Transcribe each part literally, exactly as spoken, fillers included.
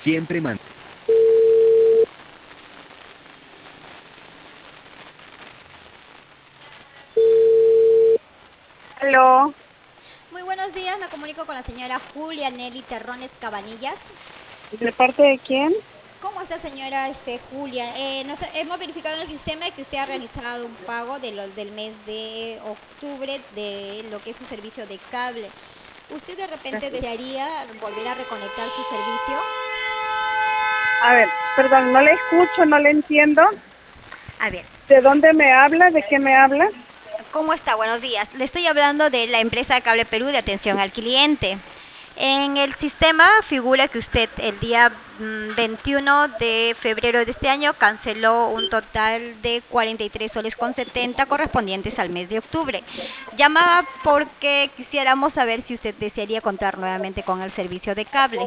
Siempre man. Aló, Muy buenos días, me comunico con la señora Julia Nelly Terrones Cabanillas. ¿de parte de quién? ¿Cómo está, señora este, Julia? Eh, nos, hemos verificado en el sistema que usted ha realizado un pago de los del mes de octubre de lo que es su servicio de cable. ¿Usted de repente desearía volver a reconectar su servicio? A ver, perdón, no le escucho, no le entiendo. A ver, ¿De dónde me habla? ¿De qué me habla? ¿cómo está? Buenos días. Le estoy hablando de la empresa Cable Perú de atención al cliente. En el sistema figura que usted el día mm, veintiuno de febrero de este año canceló un total de cuarenta y tres soles con setenta correspondientes al mes de octubre. Llamaba porque quisiéramos saber si usted desearía contar nuevamente con el servicio de cable.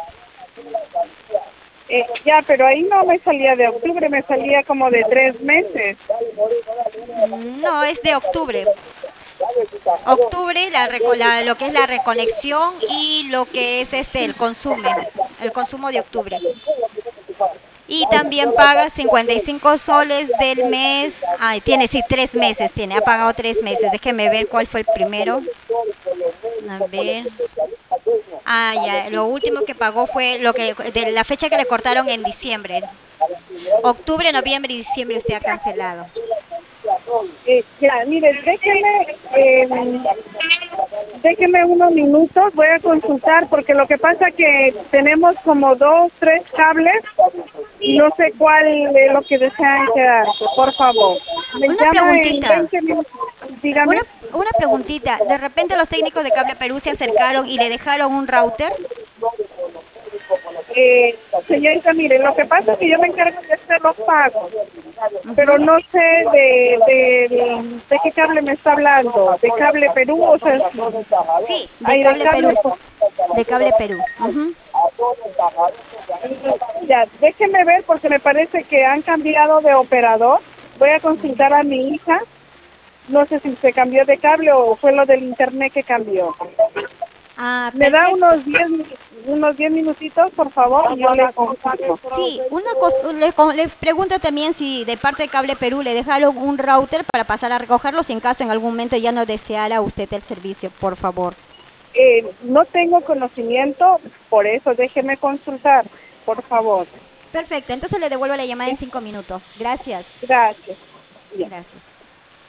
Eh, ya, pero ahí no me salía de octubre, me salía como de tres meses. Mm, No, es de octubre. Octubre, la, reco- la- lo que es la reconexión y lo que es este el consume, el consumo de octubre. Y también paga cincuenta y cinco soles del mes. Ay, tiene, sí, tres meses tiene, ha pagado tres meses. Déjeme ver cuál fue el primero. A ver. Ah, ya, lo último que pagó fue lo que de la fecha que le cortaron en diciembre. Octubre, noviembre y diciembre usted ha cancelado. Eh, ya, mire, déjeme, eh, déjeme unos minutos, voy a consultar, porque lo que pasa que tenemos como dos, tres cables y no sé cuál es lo que desean quedarse, por favor. Me Una llama en preguntita. veinte minutos, dígame. Una, una preguntita. De repente los técnicos de Cable Perú se acercaron y le dejaron un router. Eh, señorita, mire, lo que pasa es que yo me encargo de hacer los pagos, pero Ujú. no sé de, de, de, de qué cable me está hablando, de Cable Perú o sea, Sí, de ay, de Cable cable, Perú. De Cable Perú. Ujú. ya, déjeme ver porque me parece que han cambiado de operador. Voy a consultar a mi hija, no sé si se cambió de cable o fue lo del internet que cambió. Ah, Me da perfecto. unos diez unos diez minutitos, por favor, y yo le confirmo. Sí, una cosa, le, co- le pregunto también si de parte de Cable Perú le dejaron un router para pasar a recogerlo si en caso en algún momento ya no deseara usted el servicio, por favor. Eh, no tengo conocimiento, por eso déjeme consultar, por favor. Perfecto, entonces le devuelvo la llamada en ¿Sí? cinco minutos. Gracias. Gracias. Bien. Gracias.